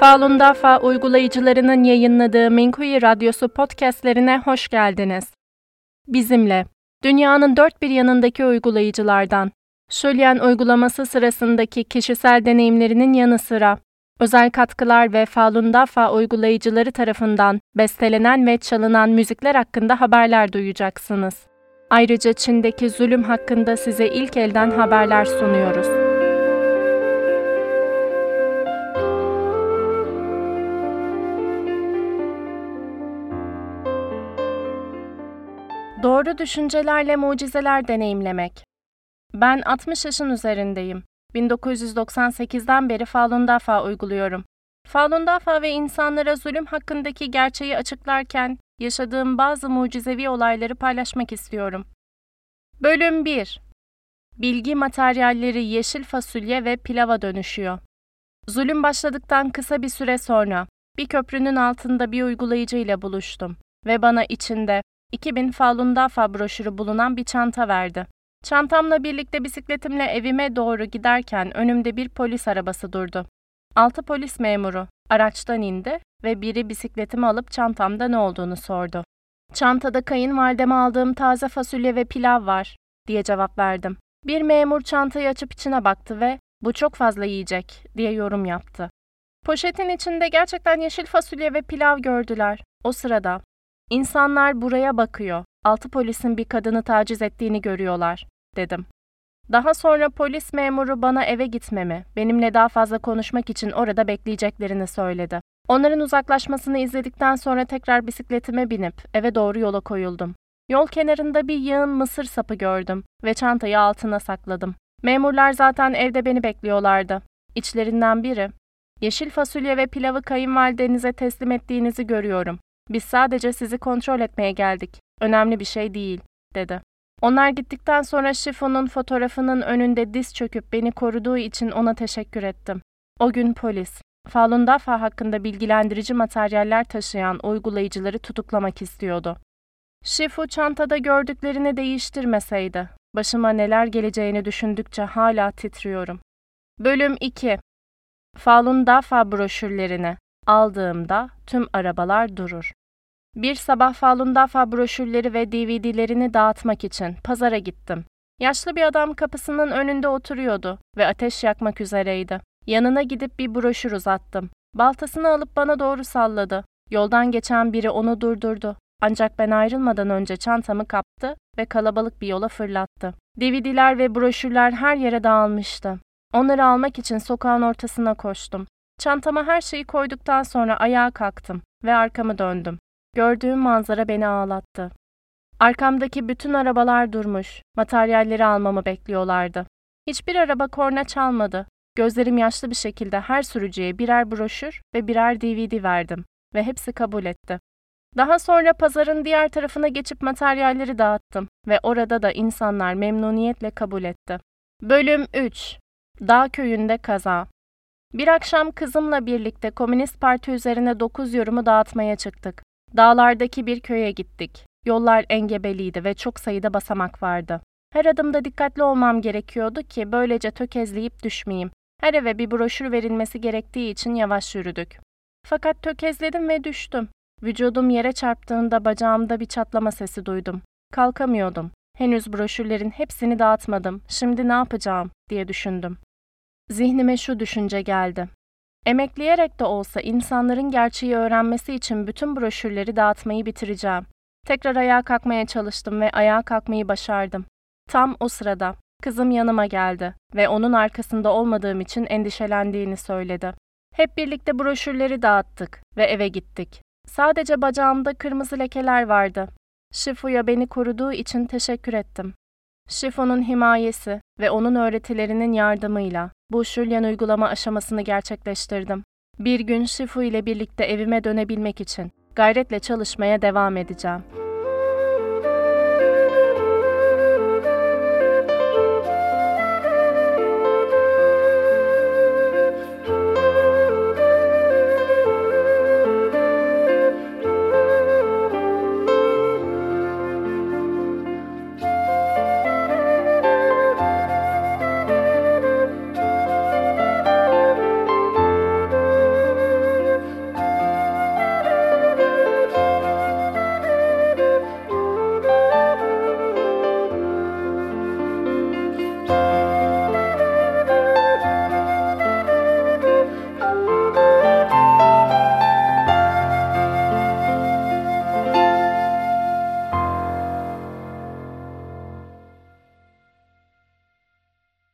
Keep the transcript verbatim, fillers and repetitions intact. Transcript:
Falun Dafa uygulayıcılarının yayınladığı Minkuyi Radyosu podcastlerine hoş geldiniz. Bizimle, dünyanın dört bir yanındaki uygulayıcılardan, Şölyen uygulaması sırasındaki kişisel deneyimlerinin yanı sıra, özel katkılar ve Falun Dafa uygulayıcıları tarafından bestelenen ve çalınan müzikler hakkında haberler duyacaksınız. Ayrıca Çin'deki zulüm hakkında size ilk elden haberler sunuyoruz. Doğru düşüncelerle mucizeler deneyimlemek. Ben altmış yaşın üzerindeyim. bin dokuz yüz doksan sekizden beri Falun Dafa uyguluyorum. Falun Dafa ve insanlara zulüm hakkındaki gerçeği açıklarken yaşadığım bazı mucizevi olayları paylaşmak istiyorum. Bölüm bir. Bilgi materyalleri yeşil fasulye ve pilava dönüşüyor. Zulüm başladıktan kısa bir süre sonra bir köprünün altında bir uygulayıcı ile buluştum ve bana içinde iki bin Falun Dafa broşürü bulunan bir çanta verdi. Çantamla birlikte bisikletimle evime doğru giderken önümde bir polis arabası durdu. Altı polis memuru araçtan indi ve biri bisikletimi alıp çantamda ne olduğunu sordu. "Çantada kayınvalideme aldığım taze fasulye ve pilav var," diye cevap verdim. Bir memur çantayı açıp içine baktı ve "Bu çok fazla yiyecek," diye yorum yaptı. Poşetin içinde gerçekten yeşil fasulye ve pilav gördüler. O sırada, "İnsanlar buraya bakıyor. Altı polisin bir kadını taciz ettiğini görüyorlar," dedim. Daha sonra polis memuru bana eve gitmemi, benimle daha fazla konuşmak için orada bekleyeceklerini söyledi. Onların uzaklaşmasını izledikten sonra tekrar bisikletime binip eve doğru yola koyuldum. Yol kenarında bir yığın mısır sapı gördüm ve çantayı altına sakladım. Memurlar zaten evde beni bekliyorlardı. İçlerinden biri, "Yeşil fasulye ve pilavı kayınvalidenize teslim ettiğinizi görüyorum. Biz sadece sizi kontrol etmeye geldik. Önemli bir şey değil," dedi. Onlar gittikten sonra Shifu'nun fotoğrafının önünde diz çöküp beni koruduğu için ona teşekkür ettim. O gün polis, Falun Dafa hakkında bilgilendirici materyaller taşıyan uygulayıcıları tutuklamak istiyordu. Shifu çantada gördüklerini değiştirmeseydi, başıma neler geleceğini düşündükçe hala titriyorum. Bölüm iki. Falun Dafa broşürlerini aldığımda tüm arabalar durur. Bir sabah Falun Dafa broşürleri ve D V D'lerini dağıtmak için pazara gittim. Yaşlı bir adam kapısının önünde oturuyordu ve ateş yakmak üzereydi. Yanına gidip bir broşür uzattım. Baltasını alıp bana doğru salladı. Yoldan geçen biri onu durdurdu. Ancak ben ayrılmadan önce çantamı kaptı ve kalabalık bir yola fırlattı. D V D'ler ve broşürler her yere dağılmıştı. Onları almak için sokağın ortasına koştum. Çantama her şeyi koyduktan sonra ayağa kalktım ve arkamı döndüm. Gördüğüm manzara beni ağlattı. Arkamdaki bütün arabalar durmuş, materyalleri almamı bekliyorlardı. Hiçbir araba korna çalmadı. Gözlerim yaşlı bir şekilde her sürücüye birer broşür ve birer D V D verdim ve hepsi kabul etti. Daha sonra pazarın diğer tarafına geçip materyalleri dağıttım ve orada da insanlar memnuniyetle kabul etti. Bölüm üç. Dağ köyünde kaza. Bir akşam kızımla birlikte Komünist Parti üzerine dokuz yorumu dağıtmaya çıktık. Dağlardaki bir köye gittik. Yollar engebeliydi ve çok sayıda basamak vardı. Her adımda dikkatli olmam gerekiyordu ki böylece tökezleyip düşmeyeyim. Her eve bir broşür verilmesi gerektiği için yavaş yürüdük. Fakat tökezledim ve düştüm. Vücudum yere çarptığında bacağımda bir çatlama sesi duydum. Kalkamıyordum. Henüz broşürlerin hepsini dağıtmadım. Şimdi ne yapacağım diye düşündüm. Zihnime şu düşünce geldi. Emekleyerek de olsa insanların gerçeği öğrenmesi için bütün broşürleri dağıtmayı bitireceğim. Tekrar ayağa kalkmaya çalıştım ve ayağa kalkmayı başardım. Tam o sırada kızım yanıma geldi ve onun arkasında olmadığım için endişelendiğini söyledi. Hep birlikte broşürleri dağıttık ve eve gittik. Sadece bacağımda kırmızı lekeler vardı. Shifu'ya beni koruduğu için teşekkür ettim. Shifu'nun himayesi ve onun öğretilerinin yardımıyla bu Şölyen uygulama aşamasını gerçekleştirdim. Bir gün Shifu ile birlikte evime dönebilmek için gayretle çalışmaya devam edeceğim.